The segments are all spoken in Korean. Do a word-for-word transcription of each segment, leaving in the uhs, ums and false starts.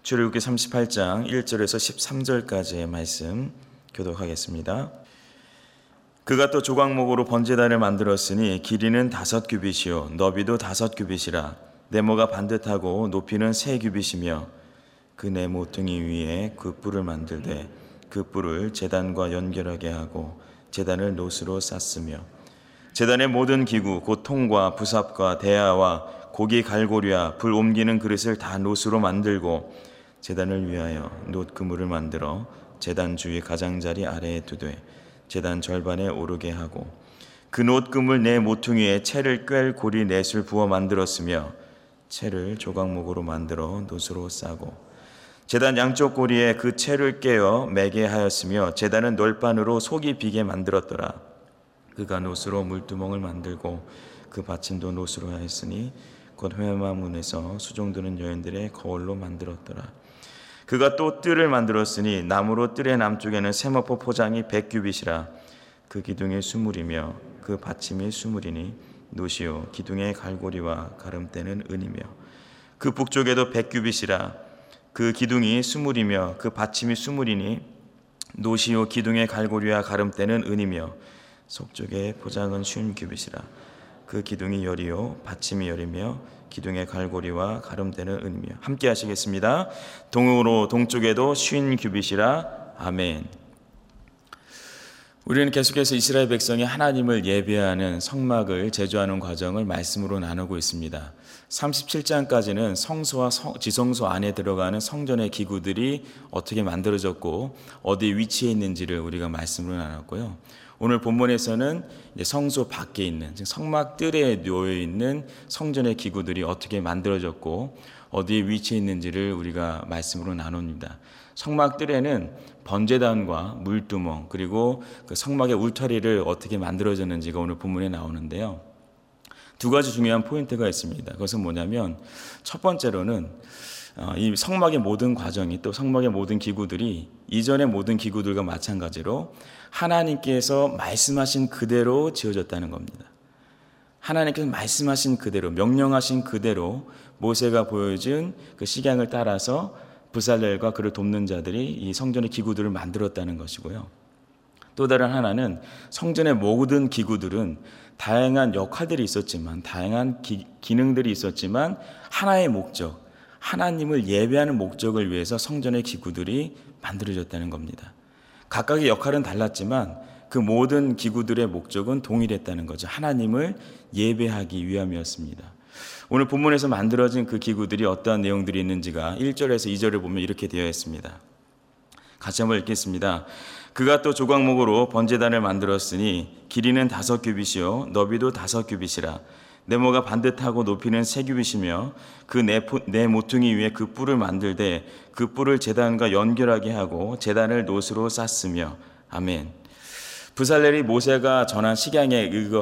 출애굽기 삼십팔 장 일 절에서 십삼 절까지의 말씀 교독하겠습니다. 그가 또 조각목으로 번제단을 만들었으니 길이는 다섯 규빗이요 너비도 다섯 규빗이라. 네모가 반듯하고 높이는 세 규빗이며 그 네 모퉁이 위에 그 뿔을 만들되 그 뿔을 제단과 연결하게 하고 제단을 노스로 쌌으며 제단의 모든 기구 곧 통과 부삽과 대야와 고기 갈고리와 불 옮기는 그릇을 다 노스로 만들고 제단을 위하여 놋 그물을 만들어 제단 주위 가장자리 아래에 두되 제단 절반에 오르게 하고 그 놋 그물 네 모퉁이에 채를 꿰 고리 넷을 부어 만들었으며 채를 조각목으로 만들어 놋으로 싸고 제단 양쪽 고리에 그 채를 꿰어 매게 하였으며 제단은 널판으로 속이 비게 만들었더라. 그가 놋으로 물두멍을 만들고 그 받침도 놋으로 하였으니 곧 회마문에서 수종드는 여인들의 거울로 만들었더라. 그가 또 뜰을 만들었으니 나무로 뜰의 남쪽에는 세마포 포장이 백 규빗이라. 그 기둥이 수물이며 그 받침이 수물이니 노시오 기둥의 갈고리와 가름대는 은이며 그 북쪽에도 백 규빗이라. 그 기둥이 수물이며 그 받침이 수물이니 노시오 기둥의 갈고리와 가름대는 은이며 속쪽의 포장은 쉰 규빗이라. 그 기둥이 열이요 받침이 열이며 기둥의 갈고리와 가름대는 은이며. 함께 하시겠습니다. 동으로 동쪽에도 쉰 규빗이라. 아멘. 우리는 계속해서 이스라엘 백성이 하나님을 예배하는 성막을 제조하는 과정을 말씀으로 나누고 있습니다. 삼십칠 장까지는 성소와 성, 지성소 안에 들어가는 성전의 기구들이 어떻게 만들어졌고 어디 위치해 있는지를 우리가 말씀으로 나눴고요. 오늘 본문에서는 이제 성소 밖에 있는 성막 뜰에 놓여 있는 성전의 기구들이 어떻게 만들어졌고 어디에 위치해 있는지를 우리가 말씀으로 나눕니다. 성막 뜰에는 번제단과 물두멍 그리고 그 성막의 울타리를 어떻게 만들어졌는지가 오늘 본문에 나오는데요. 두 가지 중요한 포인트가 있습니다. 그것은 뭐냐면 첫 번째로는 이 성막의 모든 과정이 또 성막의 모든 기구들이 이전의 모든 기구들과 마찬가지로 하나님께서 말씀하신 그대로 지어졌다는 겁니다. 하나님께서 말씀하신 그대로 명령하신 그대로 모세가 보여준 그 식양을 따라서 부살렐과 그를 돕는 자들이 이 성전의 기구들을 만들었다는 것이고요. 또 다른 하나는 성전의 모든 기구들은 다양한 역할들이 있었지만 다양한 기, 기능들이 있었지만 하나의 목적, 하나님을 예배하는 목적을 위해서 성전의 기구들이 만들어졌다는 겁니다. 각각의 역할은 달랐지만 그 모든 기구들의 목적은 동일했다는 거죠. 하나님을 예배하기 위함이었습니다. 오늘 본문에서 만들어진 그 기구들이 어떠한 내용들이 있는지가 일 절에서 이 절을 보면 이렇게 되어 있습니다. 같이 한번 읽겠습니다. 그가 또 조각목으로 번제단을 만들었으니 길이는 다섯 규빗이요 너비도 다섯 규빗이라. 네모가 반듯하고 높이는 세 규빗이며 그 네, 네 모퉁이 위에 그 뿔을 만들되 그 뿔을 제단과 연결하게 하고 제단을 놋으로 쌌으며. 아멘. 부살렐이 모세가 전한 식양에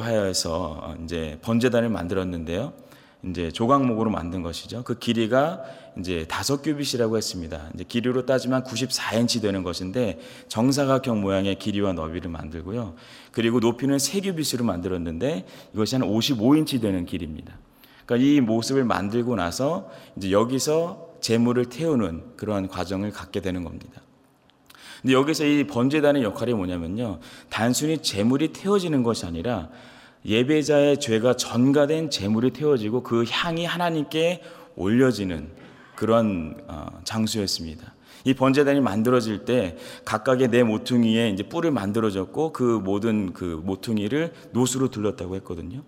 의거하여서 이제 번제단을 만들었는데요. 이제 조각목으로 만든 것이죠. 그 길이가 이제 다섯 규빗이라고 했습니다. 이제 길이로 따지면 구십사 인치 되는 것인데 정사각형 모양의 길이와 너비를 만들고요. 그리고 높이는 세 규빗으로 만들었는데 이것이 한 오십오 인치 되는 길입니다. 그러니까 이 모습을 만들고 나서 이제 여기서 제물을 태우는 그러한 과정을 갖게 되는 겁니다. 근데 여기서 이 번제단의 역할이 뭐냐면요. 단순히 제물이 태워지는 것이 아니라 예배자의 죄가 전가된 제물이 태워지고 그 향이 하나님께 올려지는 그런 장소였습니다. 이 번제단이 만들어질 때 각각의 네 모퉁이에 이제 뿔을 만들어졌고 그 모든 그 모퉁이를 놋으로 둘렀다고 했거든요.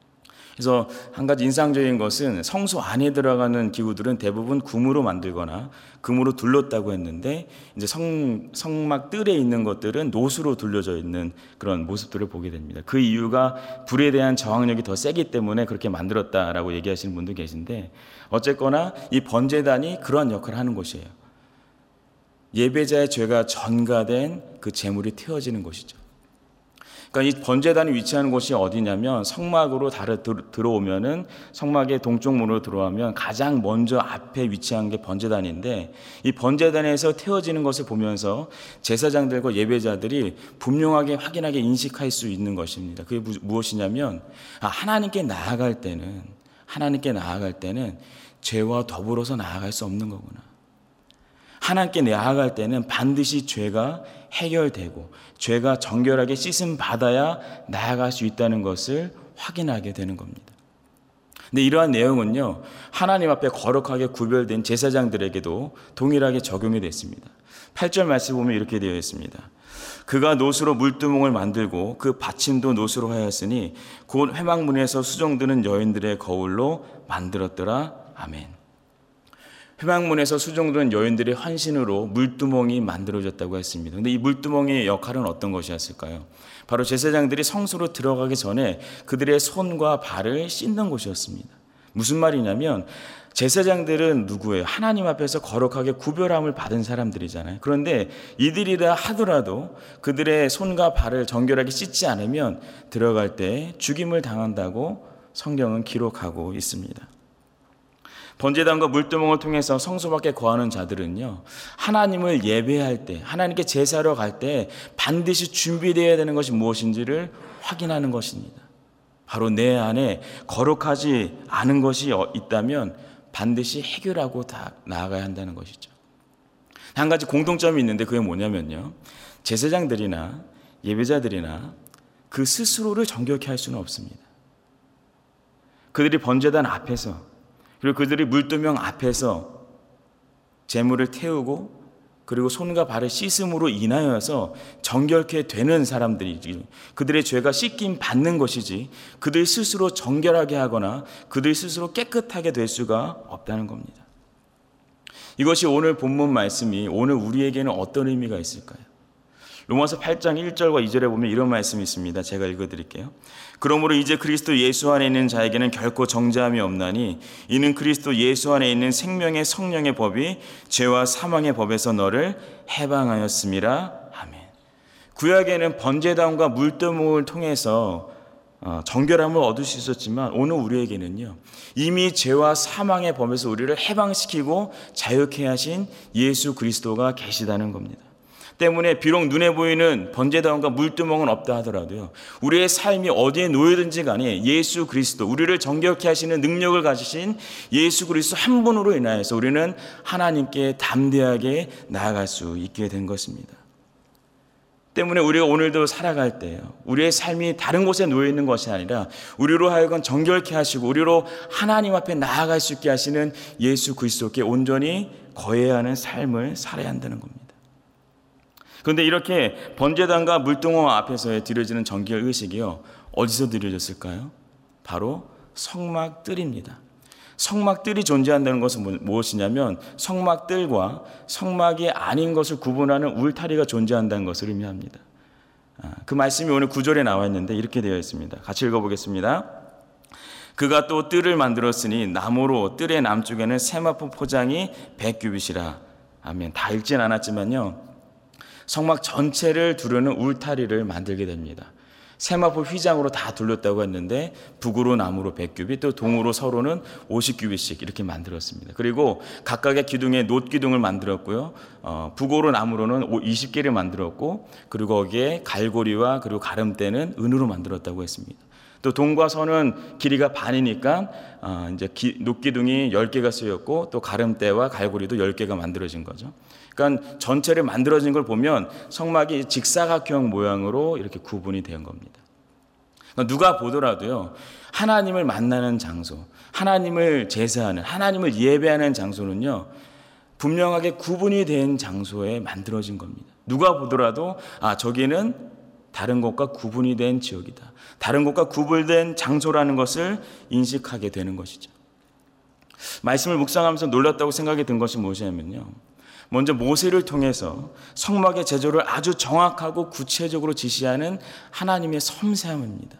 그래서 한 가지 인상적인 것은 성소 안에 들어가는 기구들은 대부분 금으로 만들거나 금으로 둘렀다고 했는데 이제 성, 성막 뜰에 있는 것들은 놋으로 둘려져 있는 그런 모습들을 보게 됩니다. 그 이유가 불에 대한 저항력이 더 세기 때문에 그렇게 만들었다라고 얘기하시는 분도 계신데 어쨌거나 이 번제단이 그러한 역할을 하는 곳이에요. 예배자의 죄가 전가된 그 제물이 태워지는 곳이죠. 그러니까 이 번제단이 위치하는 곳이 어디냐면 성막으로 들어오면은 성막의 동쪽 문으로 들어오면 가장 먼저 앞에 위치한 게 번제단인데 이 번제단에서 태워지는 것을 보면서 제사장들과 예배자들이 분명하게 확인하게 인식할 수 있는 것입니다. 그게 무엇이냐면 아, 하나님께 나아갈 때는 하나님께 나아갈 때는 죄와 더불어서 나아갈 수 없는 거구나. 하나님께 나아갈 때는 반드시 죄가 해결되고 죄가 정결하게 씻음 받아야 나아갈 수 있다는 것을 확인하게 되는 겁니다. 근데 이러한 내용은요, 하나님 앞에 거룩하게 구별된 제사장들에게도 동일하게 적용이 됐습니다. 팔 절 말씀 보면 이렇게 되어 있습니다. 그가 노수로 물두멍을 만들고 그 받침도 노수로 하였으니 곧 회막문에서 수종드는 여인들의 거울로 만들었더라. 아멘. 회막문에서 수종드는 여인들의 헌신으로 물두멍이 만들어졌다고 했습니다. 근데 이 물두멍의 역할은 어떤 것이었을까요? 바로 제사장들이 성소로 들어가기 전에 그들의 손과 발을 씻는 곳이었습니다. 무슨 말이냐면 제사장들은 누구예요? 하나님 앞에서 거룩하게 구별함을 받은 사람들이잖아요. 그런데 이들이라 하더라도 그들의 손과 발을 정결하게 씻지 않으면 들어갈 때 죽임을 당한다고 성경은 기록하고 있습니다. 번제단과 물두멍을 통해서 성소 밖에 거하는 자들은요, 하나님을 예배할 때, 하나님께 제사로 갈 때 반드시 준비되어야 되는 것이 무엇인지를 확인하는 것입니다. 바로 내 안에 거룩하지 않은 것이 있다면 반드시 해결하고 다 나아가야 한다는 것이죠. 한 가지 공통점이 있는데 그게 뭐냐면요, 제사장들이나 예배자들이나 그 스스로를 정결케 할 수는 없습니다. 그들이 번제단 앞에서, 그리고 그들이 물두멍 앞에서 제물을 태우고 그리고 손과 발을 씻음으로 인하여서 정결케 되는 사람들이지, 그들의 죄가 씻김 받는 것이지 그들 스스로 정결하게 하거나 그들 스스로 깨끗하게 될 수가 없다는 겁니다. 이것이 오늘 본문 말씀이 오늘 우리에게는 어떤 의미가 있을까요? 로마서 팔 장 일 절과 이 절에 보면 이런 말씀이 있습니다. 제가 읽어드릴게요. 그러므로 이제 그리스도 예수 안에 있는 자에게는 결코 정죄함이 없나니 이는 그리스도 예수 안에 있는 생명의 성령의 법이 죄와 사망의 법에서 너를 해방하였음이라. 아멘. 구약에는 번제단과 물두멍을 통해서 정결함을 얻을 수 있었지만 오늘 우리에게는요, 이미 죄와 사망의 법에서 우리를 해방시키고 자유케 하신 예수 그리스도가 계시다는 겁니다. 때문에 비록 눈에 보이는 번제단과 물두멍은 없다 하더라도요, 우리의 삶이 어디에 놓여든지 간에 예수 그리스도, 우리를 정결케 하시는 능력을 가지신 예수 그리스도 한 분으로 인하여서 우리는 하나님께 담대하게 나아갈 수 있게 된 것입니다. 때문에 우리가 오늘도 살아갈 때요, 우리의 삶이 다른 곳에 놓여 있는 것이 아니라 우리로 하여금 정결케 하시고 우리로 하나님 앞에 나아갈 수 있게 하시는 예수 그리스도께 온전히 거해야 하는 삶을 살아야 한다는 겁니다. 그런데 이렇게 번제단과 물두멍 앞에서 드려지는 정결 의식이요, 어디서 드려졌을까요? 바로 성막뜰입니다. 성막뜰이 존재한다는 것은 무엇이냐면 성막뜰과 성막이 아닌 것을 구분하는 울타리가 존재한다는 것을 의미합니다. 그 말씀이 오늘 구 절에 나와 있는데 이렇게 되어 있습니다. 같이 읽어보겠습니다. 그가 또 뜰을 만들었으니 나무로 뜰의 남쪽에는 세마포 포장이 백 규빗이라. 아멘. 다 읽진 않았지만요, 성막 전체를 두르는 울타리를 만들게 됩니다. 세마포 휘장으로 다 둘렀다고 했는데 북으로 남으로 백 규빗, 또 동으로 서로는 오십 규빗씩 이렇게 만들었습니다. 그리고 각각의 기둥에 놋 기둥을 만들었고요, 어, 북으로 남으로는 이십 개를 만들었고, 그리고 거기에 갈고리와 그리고 가름대는 은으로 만들었다고 했습니다. 또 동과 서는 길이가 반이니까 어, 이제 기, 놋 기둥이 열 개가 쓰였고 또 가름대와 갈고리도 열 개가 만들어진 거죠. 그러니까 전체를 만들어진 걸 보면 성막이 직사각형 모양으로 이렇게 구분이 된 겁니다. 그러니까 누가 보더라도요, 하나님을 만나는 장소, 하나님을 제사하는, 하나님을 예배하는 장소는요, 분명하게 구분이 된 장소에 만들어진 겁니다. 누가 보더라도 아, 저기는 다른 곳과 구분이 된 지역이다, 다른 곳과 구분된 장소라는 것을 인식하게 되는 것이죠. 말씀을 묵상하면서 놀랐다고 생각이 든 것이 무엇이냐면요, 먼저 모세를 통해서 성막의 제조를 아주 정확하고 구체적으로 지시하는 하나님의 섬세함입니다.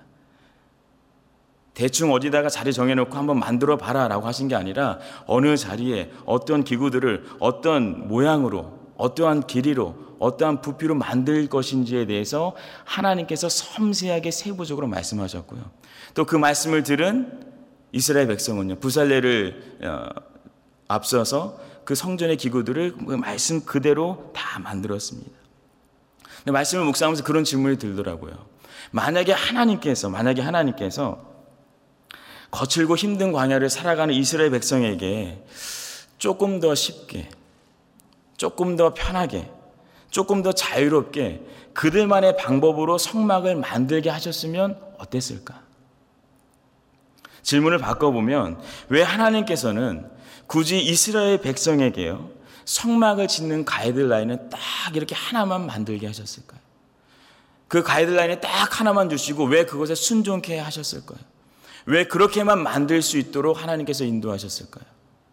대충 어디다가 자리 정해놓고 한번 만들어 봐라 라고 하신 게 아니라 어느 자리에 어떤 기구들을 어떤 모양으로, 어떠한 길이로, 어떠한 부피로 만들 것인지에 대해서 하나님께서 섬세하게 세부적으로 말씀하셨고요, 또 그 말씀을 들은 이스라엘 백성은요, 부살레를 앞서서 그 성전의 기구들을 그 말씀 그대로 다 만들었습니다. 근데 말씀을 묵상하면서 그런 질문이 들더라고요. 만약에 하나님께서 만약에 하나님께서 거칠고 힘든 광야를 살아가는 이스라엘 백성에게 조금 더 쉽게, 조금 더 편하게, 조금 더 자유롭게 그들만의 방법으로 성막을 만들게 하셨으면 어땠을까? 질문을 바꿔보면 왜 하나님께서는 굳이 이스라엘 백성에게요 성막을 짓는 가이드라인은 딱 이렇게 하나만 만들게 하셨을까요? 그 가이드라인에 딱 하나만 주시고 왜 그것에 순종케 하셨을까요? 왜 그렇게만 만들 수 있도록 하나님께서 인도하셨을까요?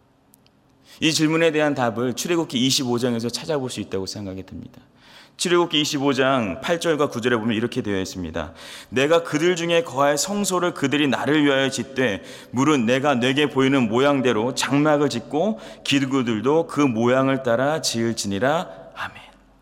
이 질문에 대한 답을 출애굽기 이십오 장에서 찾아볼 수 있다고 생각이 듭니다. 출애굽기 이십오 장 팔 절과 구 절에 보면 이렇게 되어 있습니다. 내가 그들 중에 거할 성소를 그들이 나를 위하여 짓되 물은 내가 내게 보이는 모양대로 장막을 짓고 기구들도 그 모양을 따라 지을지니라. 아멘.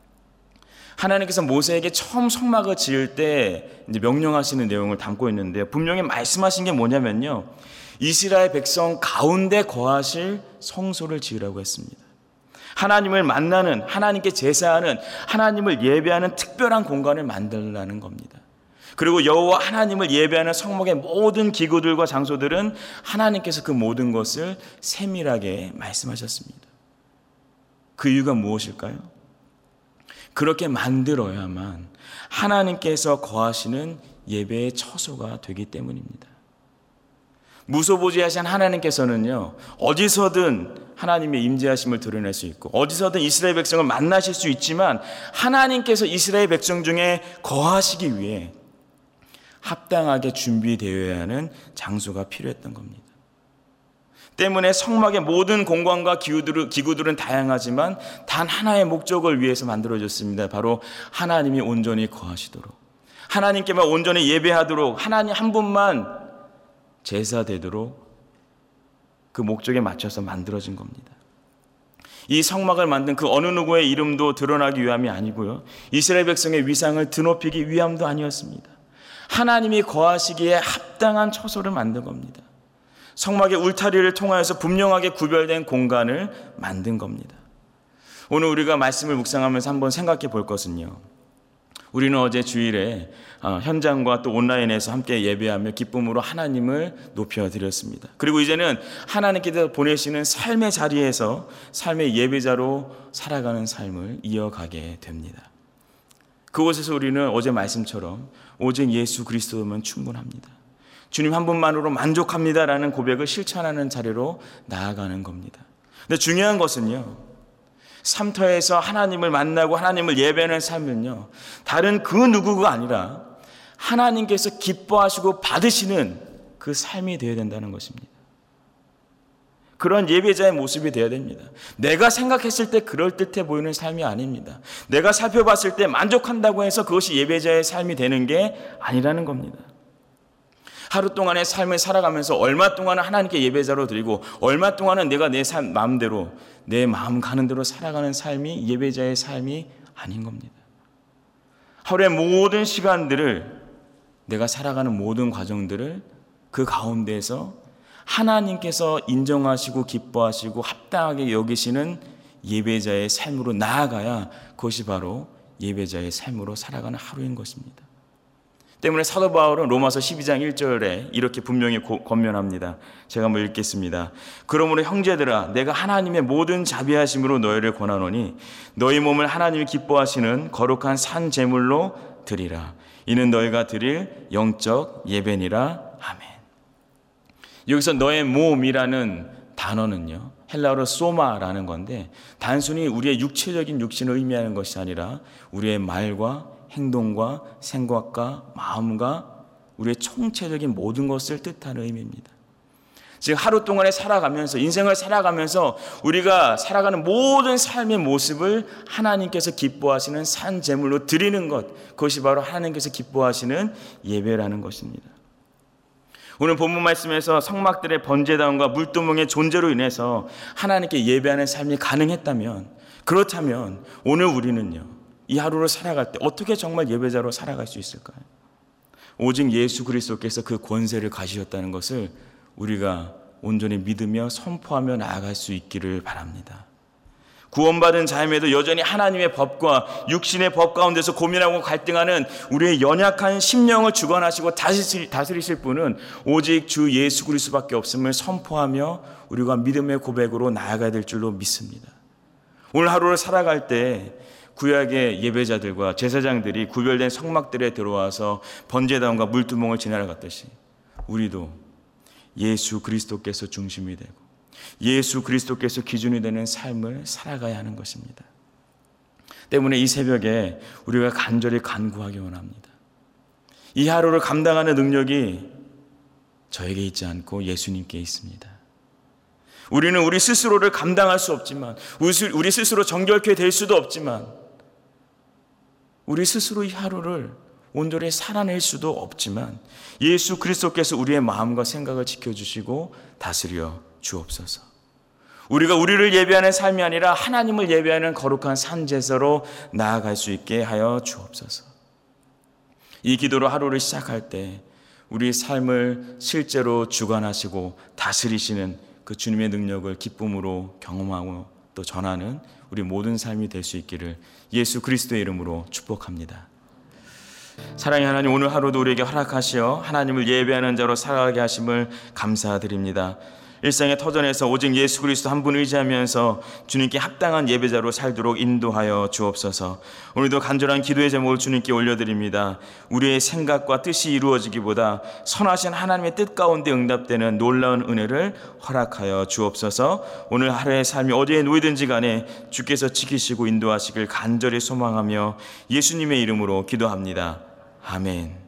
하나님께서 모세에게 처음 성막을 지을 때 이제 명령하시는 내용을 담고 있는데 분명히 말씀하신 게 뭐냐면요. 이스라엘 백성 가운데 거하실 성소를 지으라고 했습니다. 하나님을 만나는, 하나님께 제사하는, 하나님을 예배하는 특별한 공간을 만들라는 겁니다. 그리고 여호와 하나님을 예배하는 성막의 모든 기구들과 장소들은 하나님께서 그 모든 것을 세밀하게 말씀하셨습니다. 그 이유가 무엇일까요? 그렇게 만들어야만 하나님께서 거하시는 예배의 처소가 되기 때문입니다. 무소부지하신 하나님께서는요 어디서든 하나님의 임재하심을 드러낼 수 있고 어디서든 이스라엘 백성을 만나실 수 있지만 하나님께서 이스라엘 백성 중에 거하시기 위해 합당하게 준비되어야 하는 장소가 필요했던 겁니다. 때문에 성막의 모든 공간과 기구들은, 기구들은 다양하지만 단 하나의 목적을 위해서 만들어졌습니다. 바로 하나님이 온전히 거하시도록, 하나님께만 온전히 예배하도록, 하나님 한 분만 제사되도록 그 목적에 맞춰서 만들어진 겁니다. 이 성막을 만든 그 어느 누구의 이름도 드러나기 위함이 아니고요, 이스라엘 백성의 위상을 드높이기 위함도 아니었습니다. 하나님이 거하시기에 합당한 처소를 만든 겁니다. 성막의 울타리를 통하여서 분명하게 구별된 공간을 만든 겁니다. 오늘 우리가 말씀을 묵상하면서 한번 생각해 볼 것은요, 우리는 어제 주일에 현장과 또 온라인에서 함께 예배하며 기쁨으로 하나님을 높여드렸습니다. 그리고 이제는 하나님께서 보내시는 삶의 자리에서 삶의 예배자로 살아가는 삶을 이어가게 됩니다. 그곳에서 우리는 어제 말씀처럼 오직 예수 그리스도면 충분합니다, 주님 한 분만으로 만족합니다라는 고백을 실천하는 자리로 나아가는 겁니다. 근데 중요한 것은요, 삶터에서 하나님을 만나고 하나님을 예배하는 삶은요, 다른 그 누구가 아니라 하나님께서 기뻐하시고 받으시는 그 삶이 되어야 된다는 것입니다. 그런 예배자의 모습이 되어야 됩니다. 내가 생각했을 때 그럴듯해 보이는 삶이 아닙니다. 내가 살펴봤을 때 만족한다고 해서 그것이 예배자의 삶이 되는 게 아니라는 겁니다. 하루 동안의 삶을 살아가면서 얼마 동안은 하나님께 예배자로 드리고 얼마 동안은 내가 내 삶, 마음대로 내 마음 가는 대로 살아가는 삶이 예배자의 삶이 아닌 겁니다. 하루의 모든 시간들을, 내가 살아가는 모든 과정들을 그 가운데에서 하나님께서 인정하시고 기뻐하시고 합당하게 여기시는 예배자의 삶으로 나아가야 그것이 바로 예배자의 삶으로 살아가는 하루인 것입니다. 때문에 사도 바울은 로마서 십이 장 일 절에 이렇게 분명히 고, 권면합니다. 제가 한번 읽겠습니다. 그러므로 형제들아, 내가 하나님의 모든 자비하심으로 너희를 권하노니 너희 몸을 하나님이 기뻐하시는 거룩한 산 제물로 드리라. 이는 너희가 드릴 영적 예배니라. 아멘. 여기서 너의 몸이라는 단어는요, 헬라어로 소마라는 건데 단순히 우리의 육체적인 육신을 의미하는 것이 아니라 우리의 말과 행동과 생각과 마음과 우리의 총체적인 모든 것을 뜻하는 의미입니다. 즉 하루 동안에 살아가면서, 인생을 살아가면서 우리가 살아가는 모든 삶의 모습을 하나님께서 기뻐하시는 산 제물로 드리는 것, 그것이 바로 하나님께서 기뻐하시는 예배라는 것입니다. 오늘 본문 말씀에서 성막들의 번제다움과 물두멍의 존재로 인해서 하나님께 예배하는 삶이 가능했다면, 그렇다면 오늘 우리는요, 이 하루를 살아갈 때 어떻게 정말 예배자로 살아갈 수 있을까요? 오직 예수 그리스도께서 그 권세를 가지셨다는 것을 우리가 온전히 믿으며 선포하며 나아갈 수 있기를 바랍니다. 구원받은 자임에도 여전히 하나님의 법과 육신의 법 가운데서 고민하고 갈등하는 우리의 연약한 심령을 주관하시고 다스리실, 다스리실 분은 오직 주 예수 그리스도밖에 없음을 선포하며 우리가 믿음의 고백으로 나아가야 될 줄로 믿습니다. 오늘 하루를 살아갈 때 구약의 예배자들과 제사장들이 구별된 성막들에 들어와서 번제단과 물두멍을 지나갔듯이 우리도 예수 그리스도께서 중심이 되고 예수 그리스도께서 기준이 되는 삶을 살아가야 하는 것입니다. 때문에 이 새벽에 우리가 간절히 간구하기 원합니다. 이 하루를 감당하는 능력이 저에게 있지 않고 예수님께 있습니다. 우리는 우리 스스로를 감당할 수 없지만, 우리 스스로 정결케 될 수도 없지만, 우리 스스로 이 하루를 온전히 살아낼 수도 없지만 예수 그리스도께서 우리의 마음과 생각을 지켜주시고 다스려 주옵소서. 우리가 우리를 예배하는 삶이 아니라 하나님을 예배하는 거룩한 산제사로 나아갈 수 있게 하여 주옵소서. 이 기도로 하루를 시작할 때 우리 삶을 실제로 주관하시고 다스리시는 그 주님의 능력을 기쁨으로 경험하고 또 전하는 우리 모든 삶이 될 수 있기를 예수 그리스도의 이름으로 축복합니다. 사랑의 하나님, 오늘 하루도 우리에게 허락하시어 하나님을 예배하는 자로 살아가게 하심을 감사드립니다. 일상의 터전에서 오직 예수 그리스도 한 분 의지하면서 주님께 합당한 예배자로 살도록 인도하여 주옵소서. 오늘도 간절한 기도의 제목을 주님께 올려드립니다. 우리의 생각과 뜻이 이루어지기보다 선하신 하나님의 뜻 가운데 응답되는 놀라운 은혜를 허락하여 주옵소서. 오늘 하루의 삶이 어디에 놓이든지 간에 주께서 지키시고 인도하시길 간절히 소망하며 예수님의 이름으로 기도합니다. 아멘.